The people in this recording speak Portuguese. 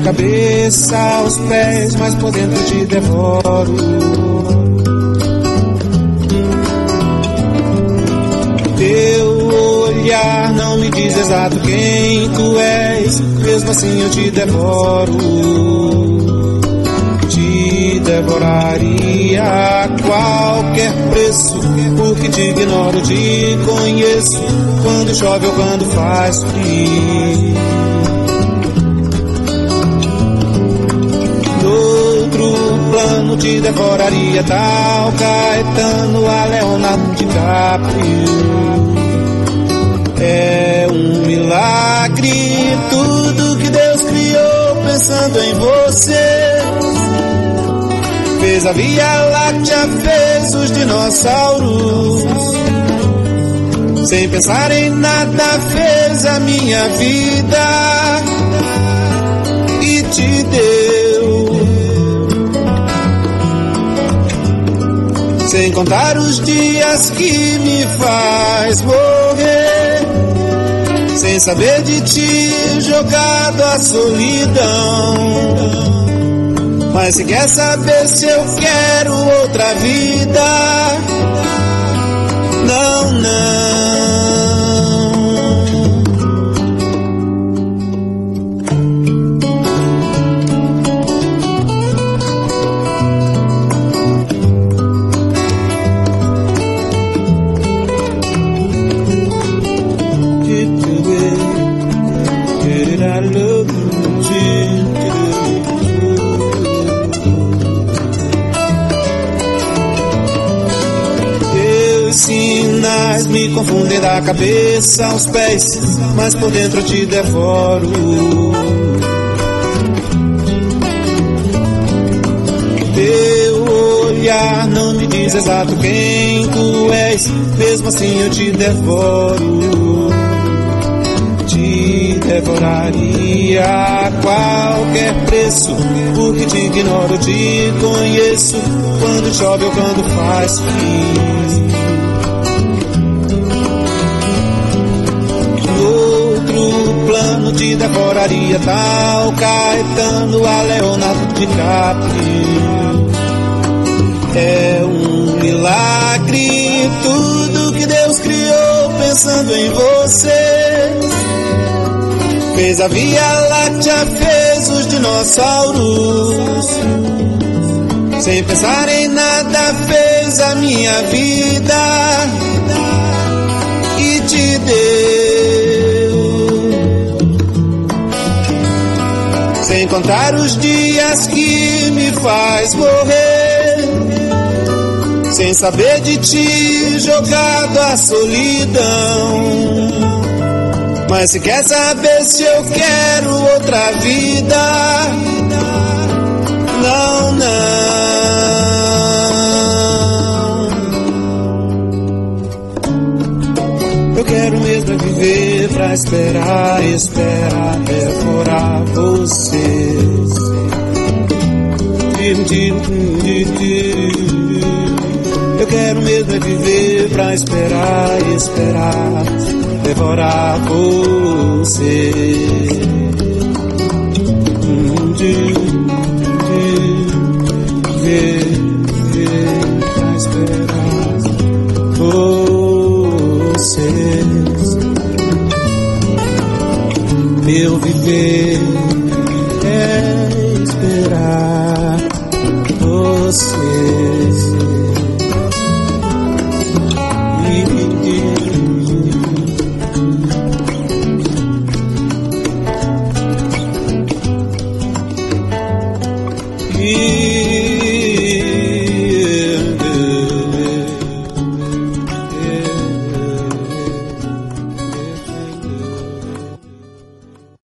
cabeça aos pés, mas por dentro te devoro. Teu olhar não me diz exato quem tu és, mesmo assim eu te devoro. Te devoraria a qualquer preço, porque te ignoro, te conheço, quando chove ou quando faz frio. Noutro plano te devoraria tal Caetano a Leonardo DiCaprio. É um milagre tudo que Deus criou pensando em você. Fez a Via Láctea, fez os dinossauros. Sem pensar em nada fez a minha vida e te deu. Sem contar os dias que me faz morrer, sem saber de ti jogado à solidão. Mas se quer saber se eu quero outra vida, não, não. Sinais me confundem da cabeça aos pés, mas por dentro te devoro. Teu olhar não me diz exato quem tu és, mesmo assim eu te devoro. Te devoraria a qualquer preço, porque te ignoro, te conheço, quando chove ou quando faz frio. Plano te devoraria tal Caetano a Leonardo DiCaprio. É um milagre tudo que Deus criou pensando em você. Fez a Via Láctea, fez os dinossauros. Sem pensar em nada fez a minha vida e te deu. Sem contar os dias que me faz morrer, sem saber de ti jogado à solidão. Mas se quer saber se eu quero outra vida, não, não. Eu quero mesmo viver pra esperar, devorar você. Eu quero mesmo viver pra esperar, devorar você. Viver pra esperar você. Meu viver é esperar você.